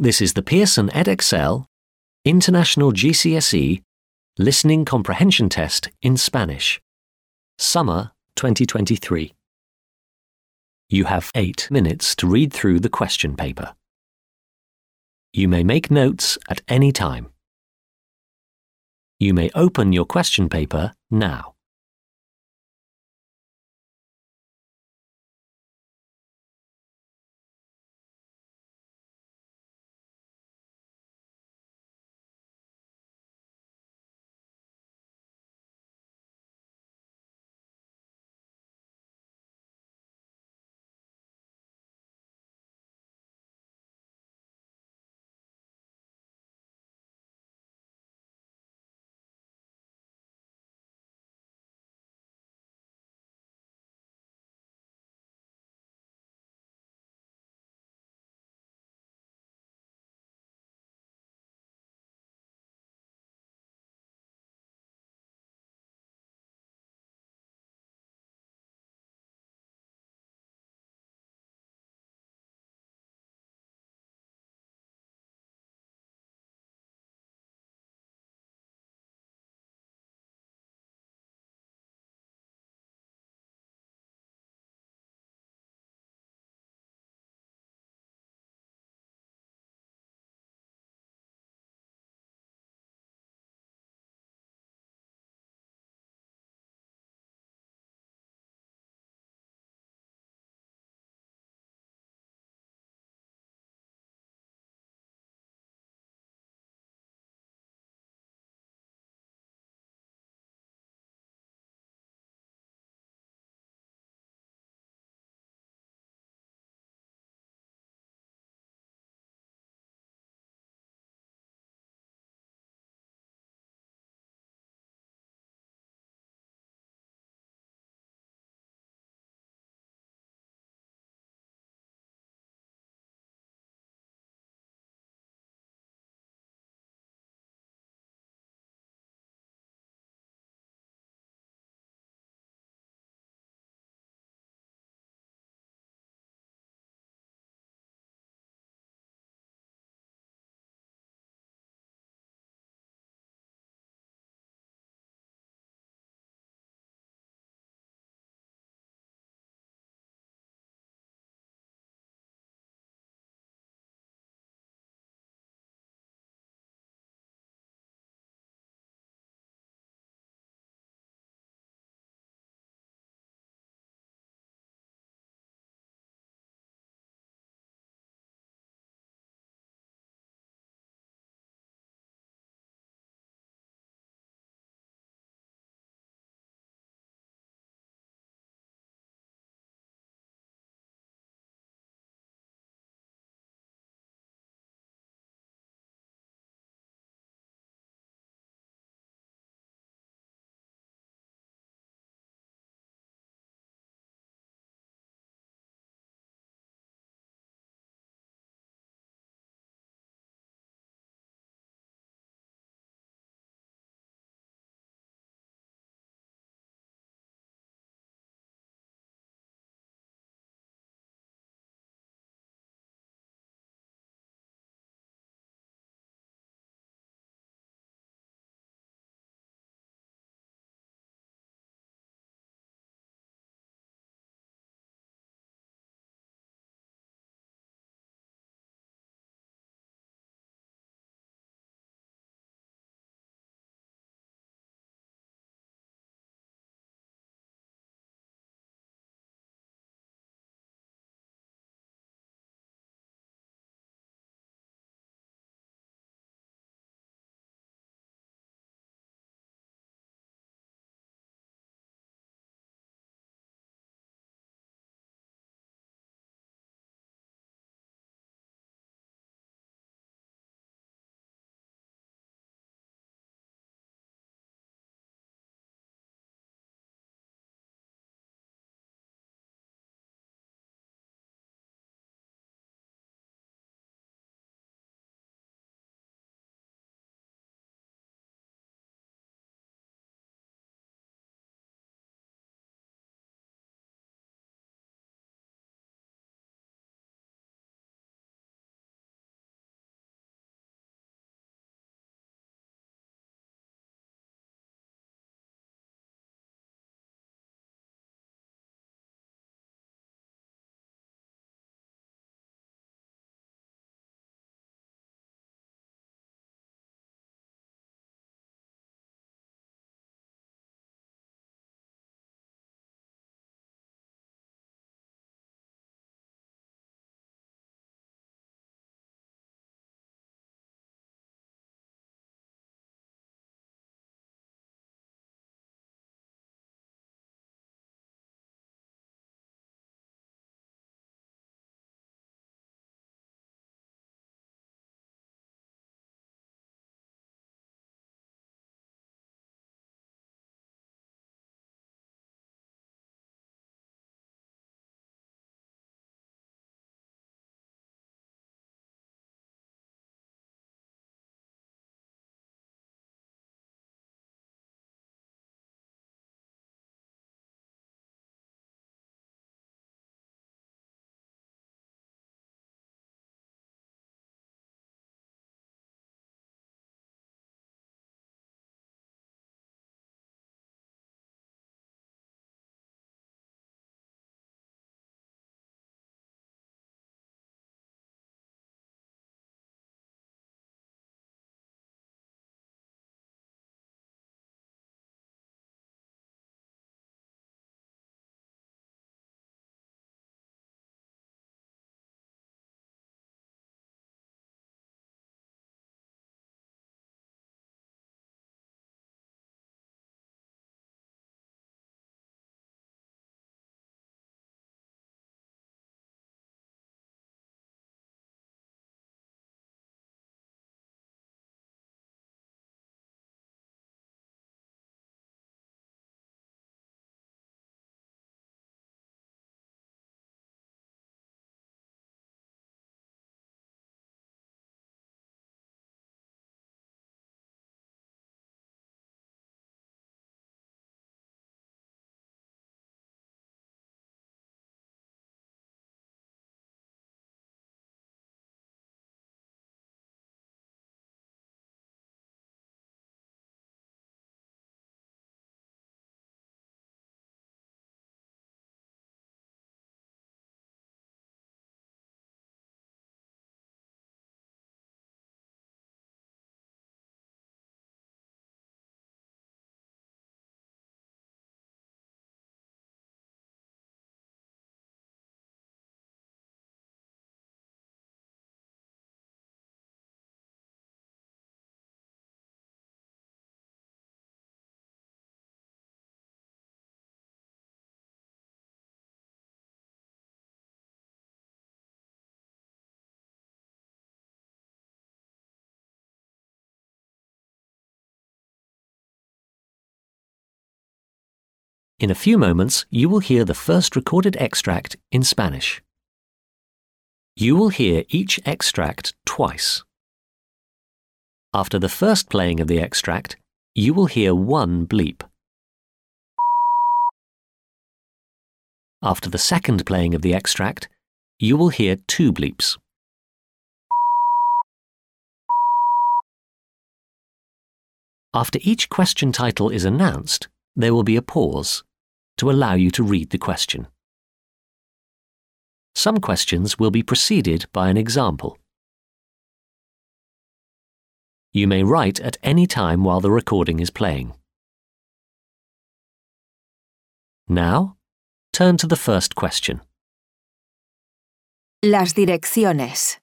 This is the Pearson EdXL International GCSE Listening Comprehension Test in Spanish. Summer 2023. You have 8 minutes to read through the question paper. You may make notes at any time. You may open your question paper now. In a few moments, you will hear the first recorded extract in Spanish. You will hear each extract twice. After the first playing of the extract, you will hear one bleep. After the second playing of the extract, you will hear two bleeps. After each question title is announced, there will be a pause to allow you to read the question. Some questions will be preceded by an example. You may write at any time while the recording is playing. Now, turn to the first question. Las direcciones.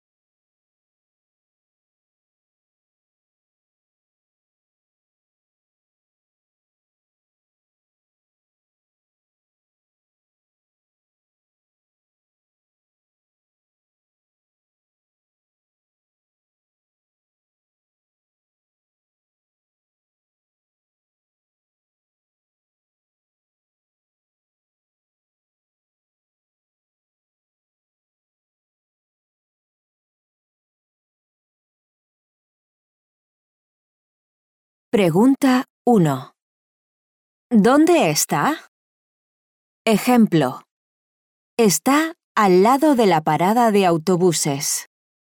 Pregunta 1. ¿Dónde está? Ejemplo. Está al lado de la parada de autobuses.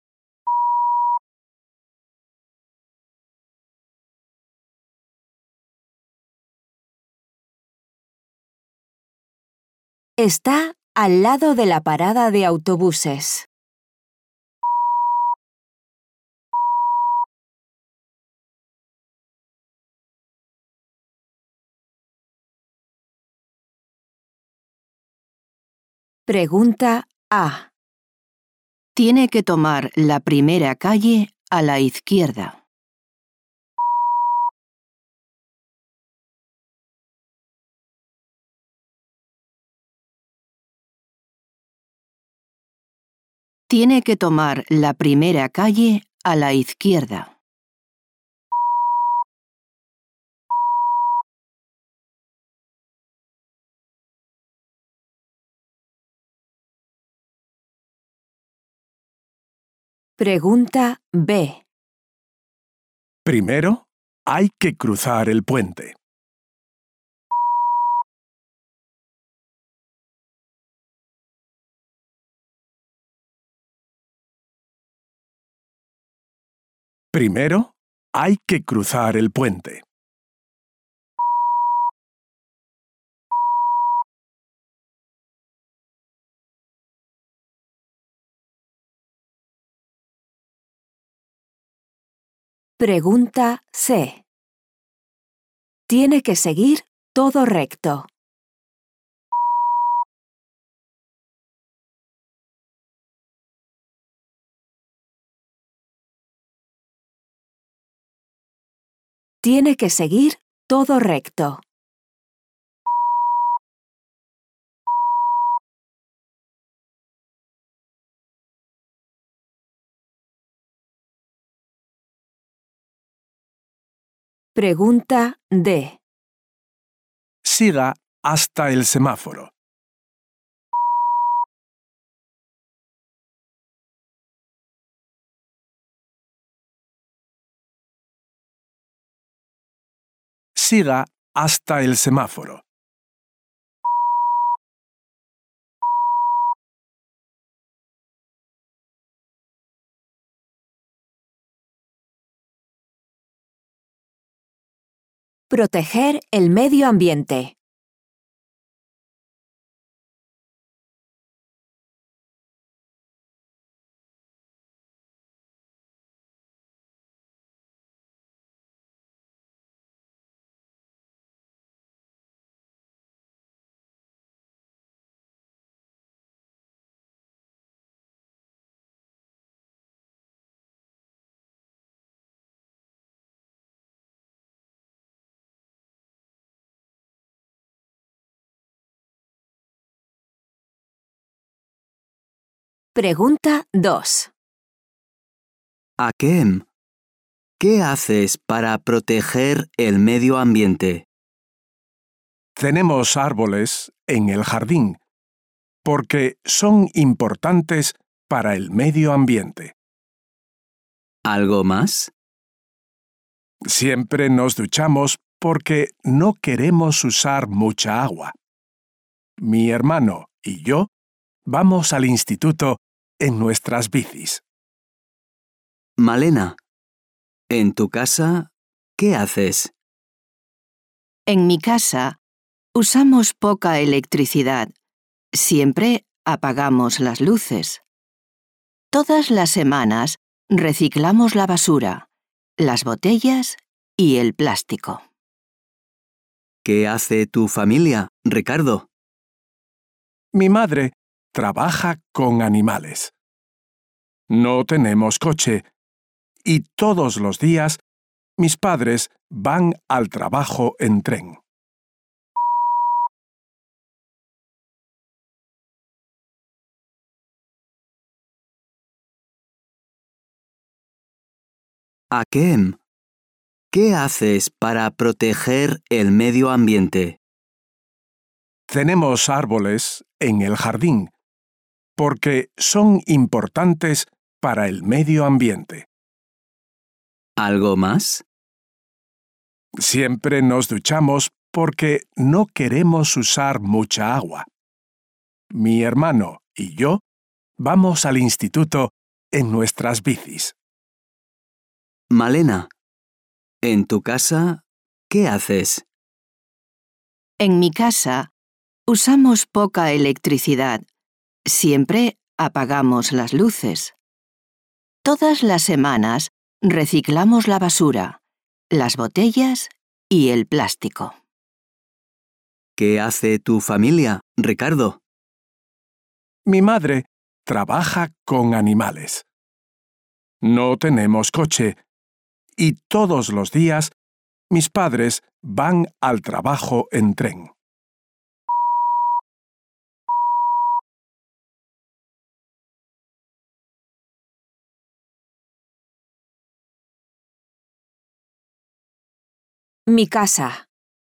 Está al lado de la parada de autobuses. Pregunta A. Tiene que tomar la primera calle a la izquierda. Tiene que tomar la primera calle a la izquierda. Pregunta B. Primero, hay que cruzar el puente. Primero, hay que cruzar el puente. Pregunta C. Tiene que seguir todo recto. Tiene que seguir todo recto. Pregunta D. Siga hasta el semáforo. Siga hasta el semáforo. Proteger el medio ambiente. Pregunta 2. Akem, ¿qué haces para proteger el medio ambiente? Tenemos árboles en el jardín porque son importantes para el medio ambiente. ¿Algo más? Siempre nos duchamos porque no queremos usar mucha agua. Mi hermano y yo vamos al instituto en nuestras bicis. Malena, en tu casa, ¿qué haces? En mi casa, usamos poca electricidad. Siempre apagamos las luces. Todas las semanas reciclamos la basura, las botellas y el plástico. ¿Qué hace tu familia, Ricardo? Mi madre trabaja con animales. No tenemos coche y todos los días mis padres van al trabajo en tren. Akem, ¿qué haces para proteger el medio ambiente? Tenemos árboles en el jardín porque son importantes para el medio ambiente. ¿Algo más? Siempre nos duchamos porque no queremos usar mucha agua. Mi hermano y yo vamos al instituto en nuestras bicis. Malena, en tu casa, ¿qué haces? En mi casa, usamos poca electricidad. Siempre apagamos las luces. Todas las semanas reciclamos la basura, las botellas y el plástico. ¿Qué hace tu familia, Ricardo? Mi madre trabaja con animales. No tenemos coche y todos los días mis padres van al trabajo en tren. Mi casa.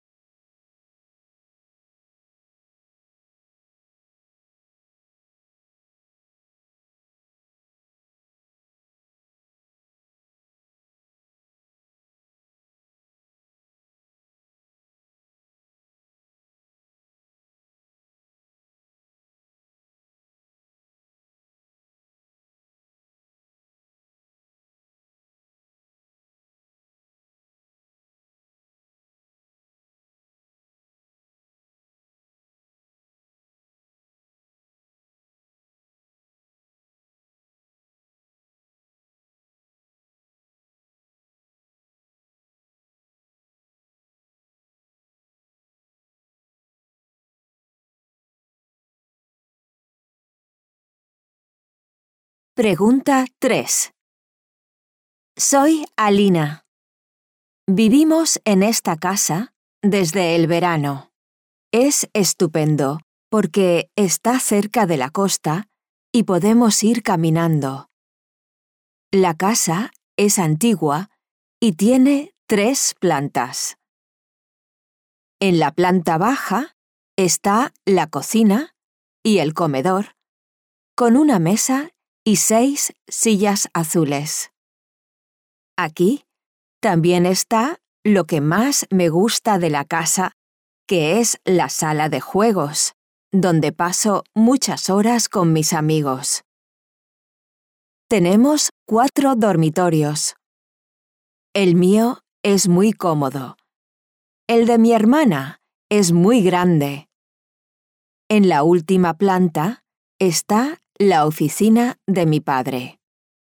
Pregunta 3. Soy Alina. Vivimos en esta casa desde el verano. Es estupendo porque está cerca de la costa y podemos ir caminando. La casa es antigua y tiene 3 plantas. En la planta baja está la cocina y el comedor, con una mesa y 6 sillas azules. Aquí también está lo que más me gusta de la casa, que es la sala de juegos, donde paso muchas horas con mis amigos. Tenemos 4 dormitorios. El mío es muy cómodo. El de mi hermana es muy grande. En la última planta está la oficina de mi padre.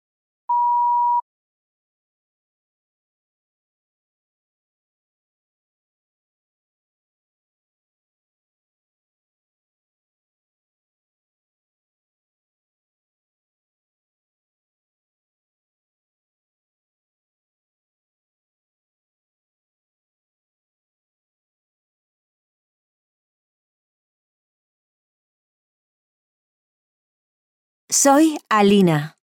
Soy Alina.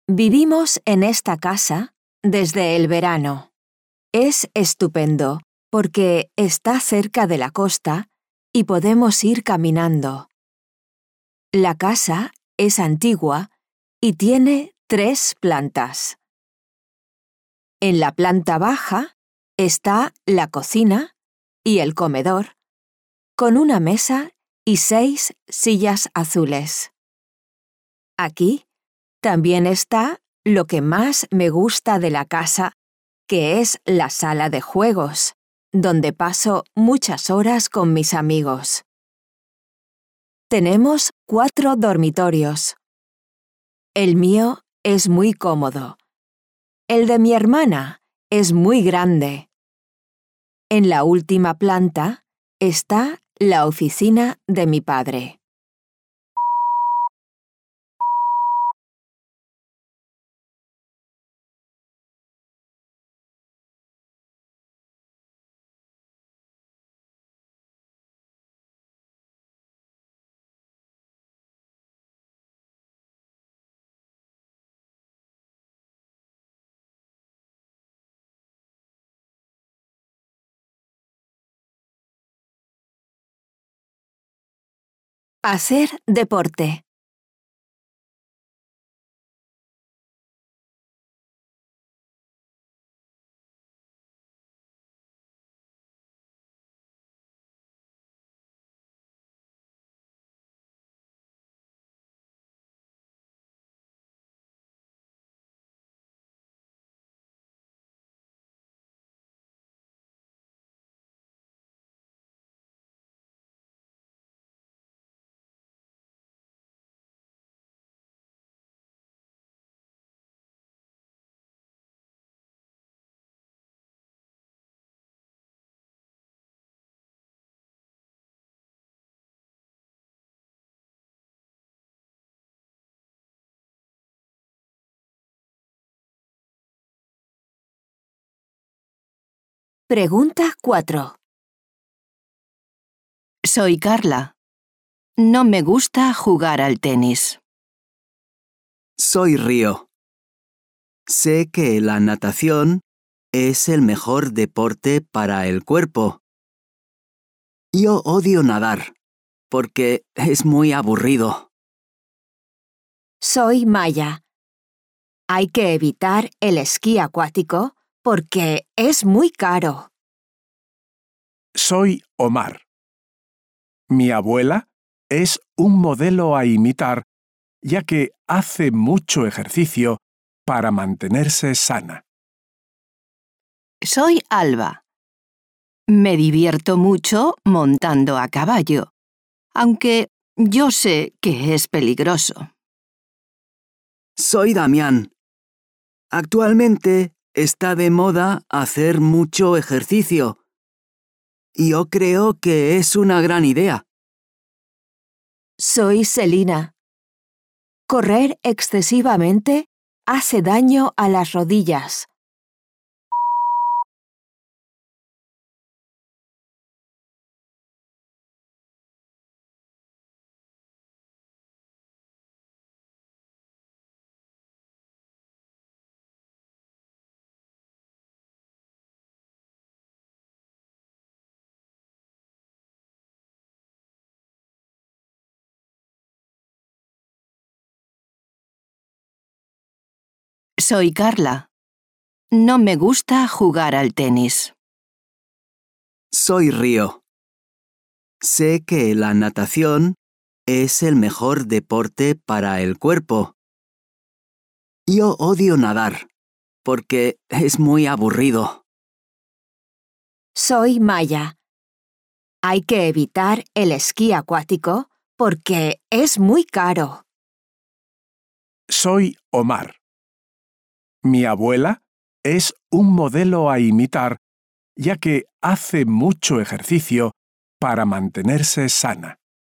Vivimos en esta casa desde el verano. Es estupendo porque está cerca de la costa y podemos ir caminando. La casa es antigua y tiene 3 plantas. En la planta baja está la cocina y el comedor, con una mesa y 6 sillas azules. Aquí también está lo que más me gusta de la casa, que es la sala de juegos, donde paso muchas horas con mis amigos. Tenemos 4 dormitorios. El mío es muy cómodo. El de mi hermana es muy grande. En la última planta está la oficina de mi padre. Hacer deporte. Pregunta 4. Soy Carla. No me gusta jugar al tenis. Soy Río. Sé que la natación es el mejor deporte para el cuerpo. Yo odio nadar, porque es muy aburrido. Soy Maya. Hay que evitar el esquí acuático porque es muy caro. Soy Omar. Mi abuela es un modelo a imitar, ya que hace mucho ejercicio para mantenerse sana. Soy Alba. Me divierto mucho montando a caballo, aunque yo sé que es peligroso. Soy Damián. Actualmente está de moda hacer mucho ejercicio. Yo creo que es una gran idea. Soy Selina. Correr excesivamente hace daño a las rodillas. Soy Carla. No me gusta jugar al tenis. Soy Río. Sé que la natación es el mejor deporte para el cuerpo. Yo odio nadar, porque es muy aburrido. Soy Maya. Hay que evitar el esquí acuático porque es muy caro. Soy Omar. Mi abuela es un modelo a imitar, ya que hace mucho ejercicio para mantenerse sana.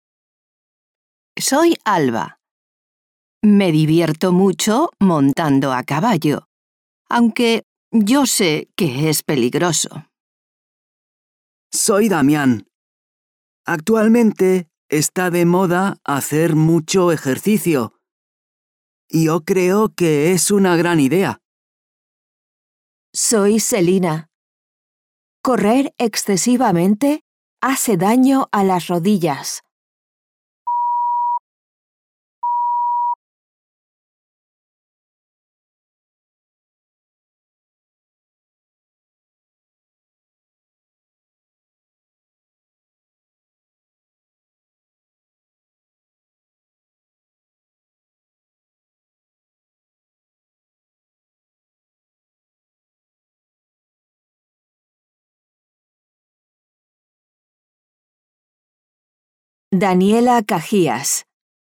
Soy Alba. Me divierto mucho montando a caballo, aunque yo sé que es peligroso. Soy Damián. Actualmente está de moda hacer mucho ejercicio. Yo creo que es una gran idea. Soy Selina. Correr excesivamente hace daño a las rodillas. Daniela Cajías.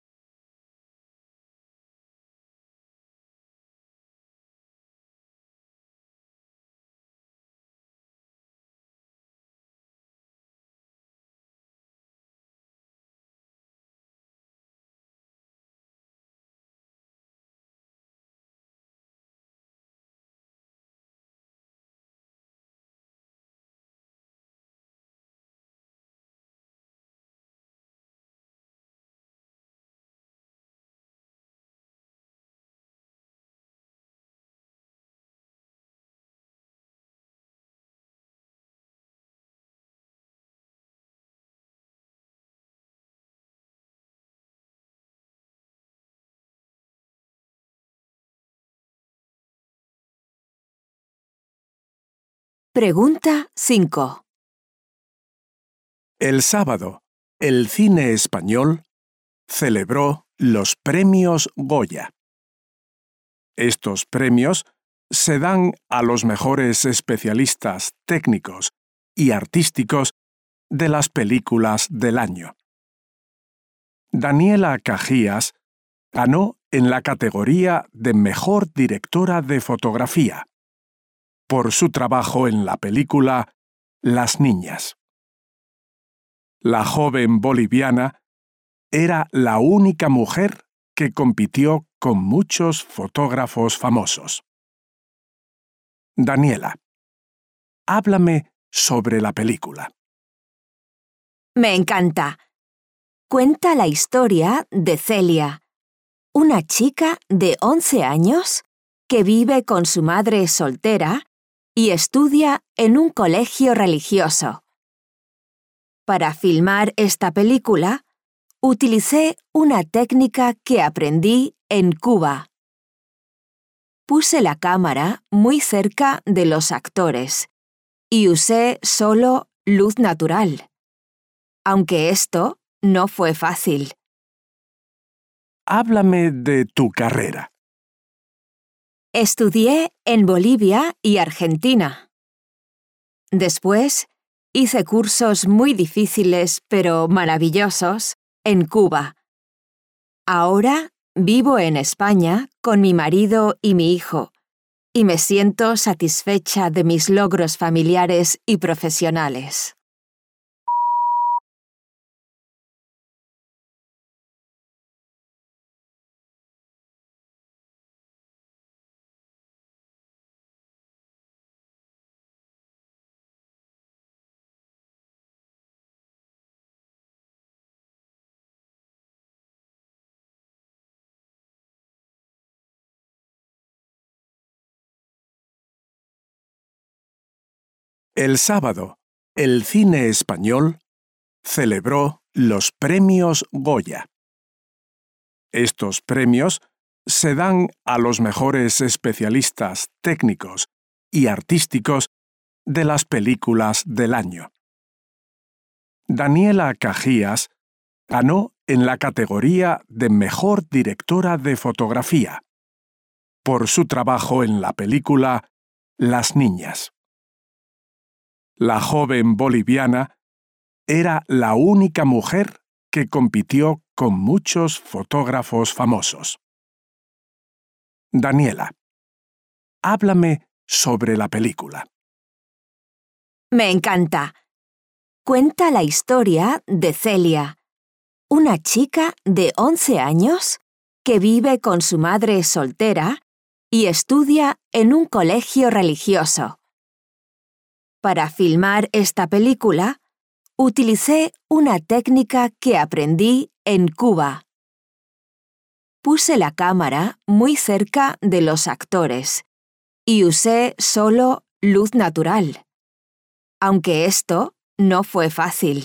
Pregunta 5. El sábado, el cine español celebró los premios Goya. Estos premios se dan a los mejores especialistas técnicos y artísticos de las películas del año. Daniela Cajías ganó en la categoría de Mejor Directora de Fotografía por su trabajo en la película Las Niñas. La joven boliviana era la única mujer que compitió con muchos fotógrafos famosos. Daniela, háblame sobre la película. Me encanta. Cuenta la historia de Celia, una chica de 11 años que vive con su madre soltera y estudia en un colegio religioso. Para filmar esta película, utilicé una técnica que aprendí en Cuba. Puse la cámara muy cerca de los actores y usé solo luz natural. Aunque esto no fue fácil. Háblame de tu carrera. Estudié en Bolivia y Argentina. Después, hice cursos muy difíciles pero maravillosos en Cuba. Ahora vivo en España con mi marido y mi hijo, y me siento satisfecha de mis logros familiares y profesionales. El sábado, el cine español celebró los premios Goya. Estos premios se dan a los mejores especialistas técnicos y artísticos de las películas del año. Daniela Cajías ganó en la categoría de Mejor Directora de Fotografía por su trabajo en la película Las Niñas. La joven boliviana era la única mujer que compitió con muchos fotógrafos famosos. Daniela, háblame sobre la película. Me encanta. Cuenta la historia de Celia, una chica de 11 años que vive con su madre soltera y estudia en un colegio religioso. Para filmar esta película, utilicé una técnica que aprendí en Cuba. Puse la cámara muy cerca de los actores y usé solo luz natural. aunque esto no fue fácil.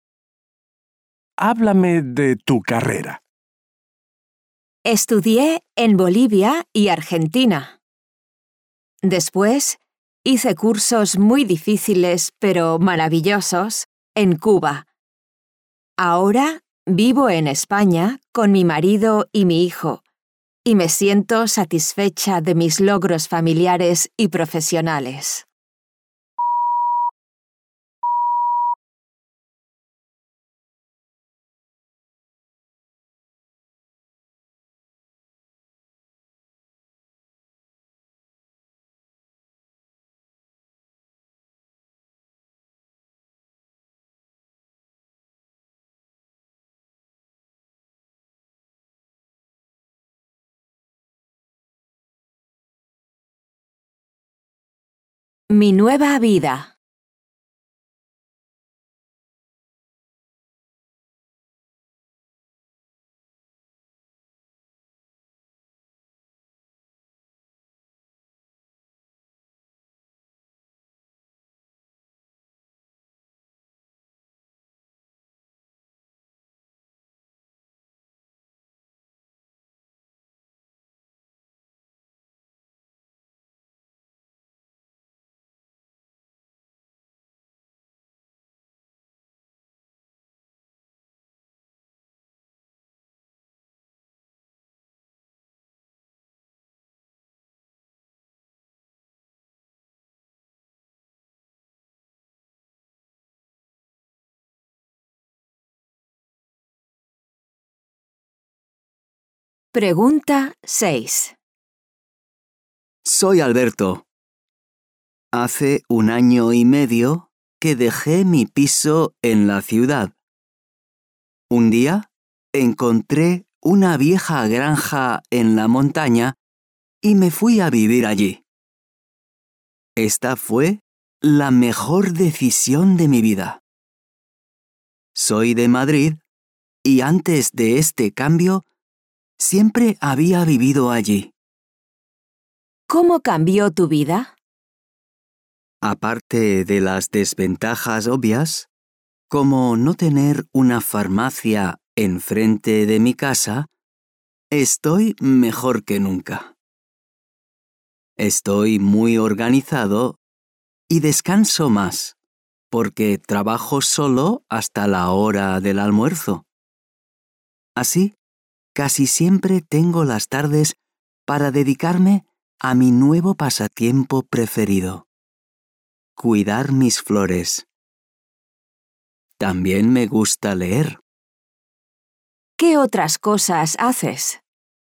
Háblame de tu carrera. Estudié en Bolivia y Argentina. Después, hice cursos muy difíciles pero maravillosos en Cuba. Ahora vivo en España con mi marido y mi hijo, y me siento satisfecha de mis logros familiares y profesionales. Mi nueva vida. Pregunta 6. Soy Alberto. Hace 1 año y medio que dejé mi piso en la ciudad. Un día encontré una vieja granja en la montaña y me fui a vivir allí. Esta fue la mejor decisión de mi vida. Soy de Madrid y antes de este cambio siempre había vivido allí. ¿Cómo cambió tu vida? Aparte de las desventajas obvias, como no tener una farmacia enfrente de mi casa, estoy mejor que nunca. Estoy muy organizado y descanso más, porque trabajo solo hasta la hora del almuerzo. Así, casi siempre tengo las tardes para dedicarme a mi nuevo pasatiempo preferido: cuidar mis flores. También me gusta leer. ¿Qué otras cosas haces?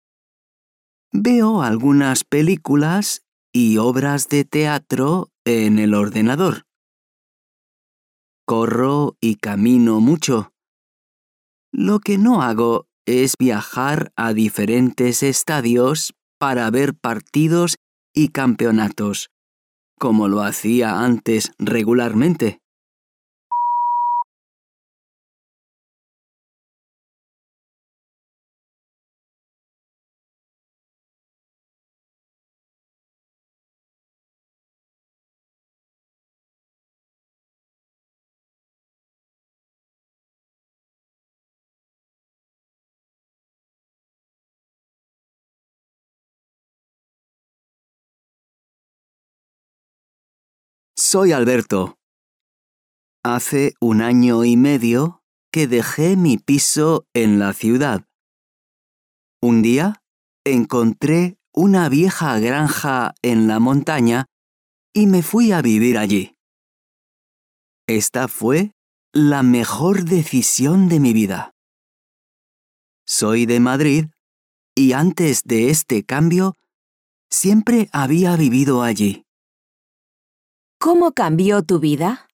Veo algunas películas y obras de teatro en el ordenador. Corro y camino mucho. Lo que no hago es viajar a diferentes estadios para ver partidos y campeonatos, como lo hacía antes regularmente. Soy Alberto. Hace 1 año y medio que dejé mi piso en la ciudad. Un día encontré una vieja granja en la montaña y me fui a vivir allí. Esta fue la mejor decisión de mi vida. Soy de Madrid y antes de este cambio siempre había vivido allí. ¿Cómo cambió tu vida?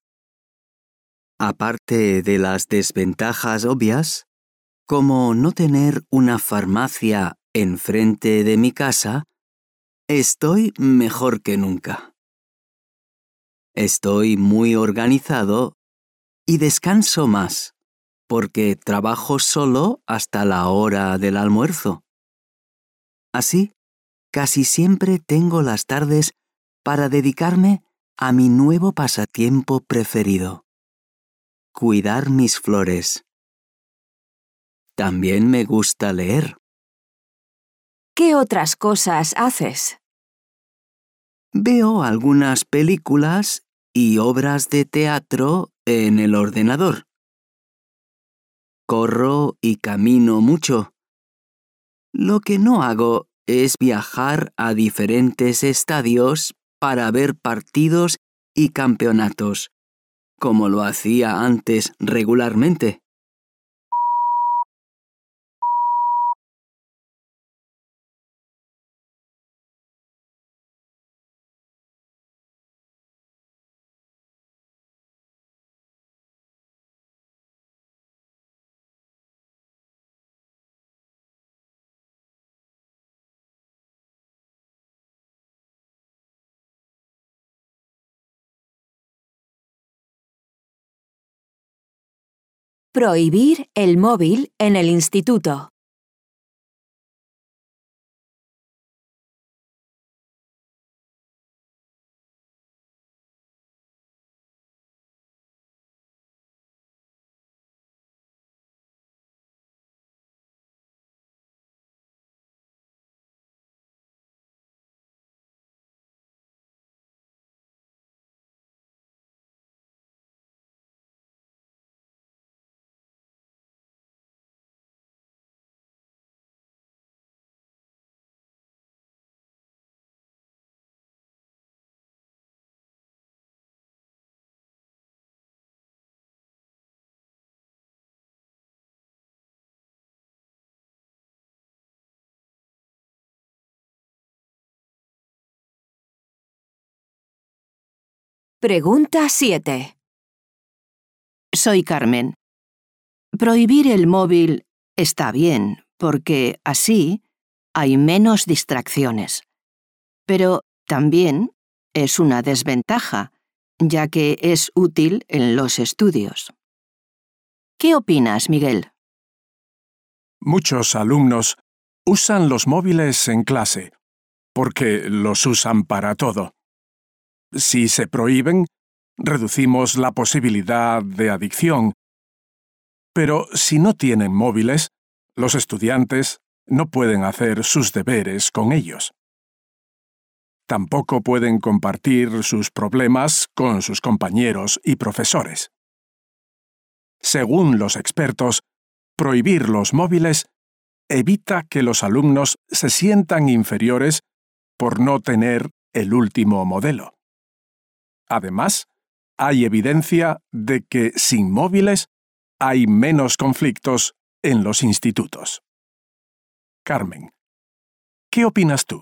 Aparte de las desventajas obvias, como no tener una farmacia enfrente de mi casa, estoy mejor que nunca. Estoy muy organizado y descanso más, porque trabajo solo hasta la hora del almuerzo. Así, casi siempre tengo las tardes para dedicarme a mi nuevo pasatiempo preferido: cuidar mis flores. También me gusta leer. ¿Qué otras cosas haces? Veo algunas películas y obras de teatro en el ordenador. Corro y camino mucho. Lo que no hago es viajar a diferentes estadios para ver partidos y campeonatos, como lo hacía antes regularmente. Prohibir el móvil en el instituto. Pregunta 7. Soy Carmen. Prohibir el móvil está bien, porque así hay menos distracciones. Pero también es una desventaja, ya que es útil en los estudios. ¿Qué opinas, Miguel? Muchos alumnos usan los móviles en clase, porque los usan para todo. Si se prohíben, reducimos la posibilidad de adicción. Pero si no tienen móviles, los estudiantes no pueden hacer sus deberes con ellos. Tampoco pueden compartir sus problemas con sus compañeros y profesores. Según los expertos, prohibir los móviles evita que los alumnos se sientan inferiores por no tener el último modelo. Además, hay evidencia de que sin móviles hay menos conflictos en los institutos. Carmen, ¿qué opinas tú?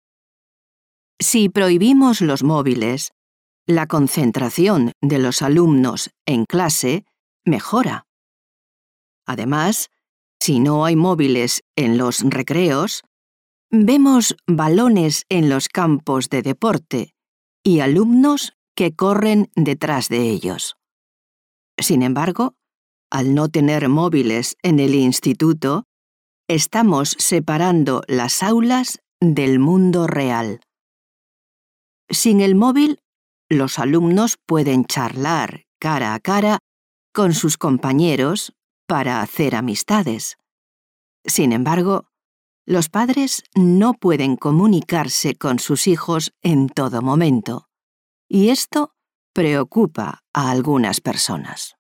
Si prohibimos los móviles, la concentración de los alumnos en clase mejora. Además, si no hay móviles en los recreos, vemos balones en los campos de deporte y alumnos que corren detrás de ellos. Sin embargo, al no tener móviles en el instituto, estamos separando las aulas del mundo real. Sin el móvil, los alumnos pueden charlar cara a cara con sus compañeros para hacer amistades. Sin embargo, los padres no pueden comunicarse con sus hijos en todo momento, y esto preocupa a algunas personas.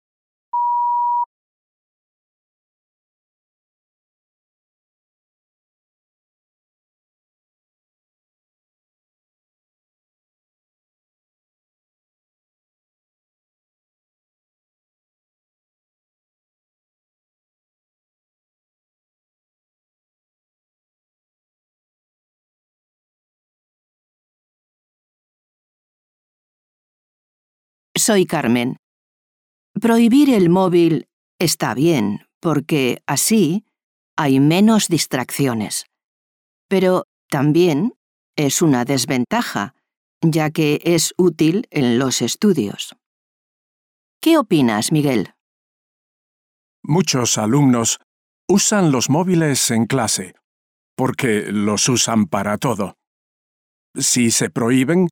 Soy Carmen. Prohibir el móvil está bien, porque así hay menos distracciones. Pero también es una desventaja, ya que es útil en los estudios. ¿Qué opinas, Miguel? Muchos alumnos usan los móviles en clase, porque los usan para todo. Si se prohíben,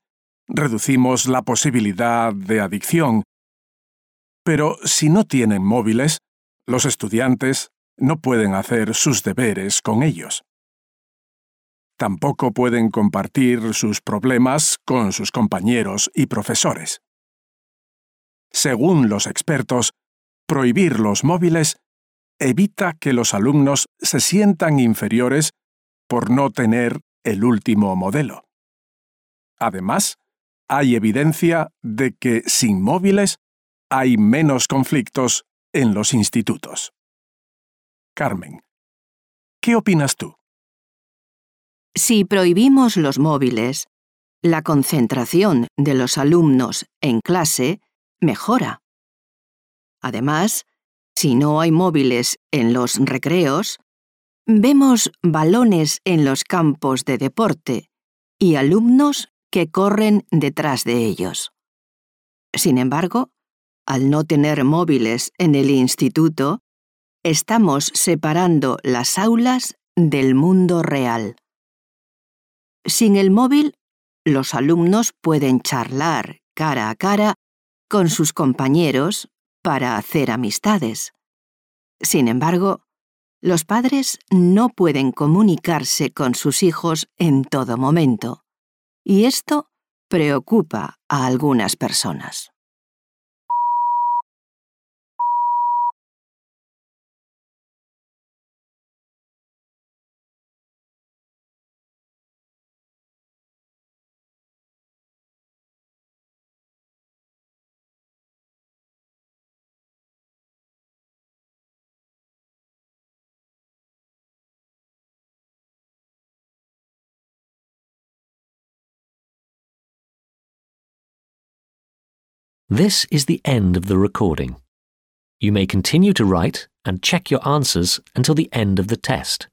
reducimos la posibilidad de adicción. Pero si no tienen móviles, los estudiantes no pueden hacer sus deberes con ellos. Tampoco pueden compartir sus problemas con sus compañeros y profesores. Según los expertos, prohibir los móviles evita que los alumnos se sientan inferiores por no tener el último modelo. Además, hay evidencia de que sin móviles hay menos conflictos en los institutos. Carmen, ¿qué opinas tú? Si prohibimos los móviles, la concentración de los alumnos en clase mejora. Además, si no hay móviles en los recreos, vemos balones en los campos de deporte y alumnos que corren detrás de ellos. Sin embargo, al no tener móviles en el instituto, estamos separando las aulas del mundo real. Sin el móvil, los alumnos pueden charlar cara a cara con sus compañeros para hacer amistades. Sin embargo, los padres no pueden comunicarse con sus hijos en todo momento, y esto preocupa a algunas personas. This is the end of the recording. You may continue to write and check your answers until the end of the test.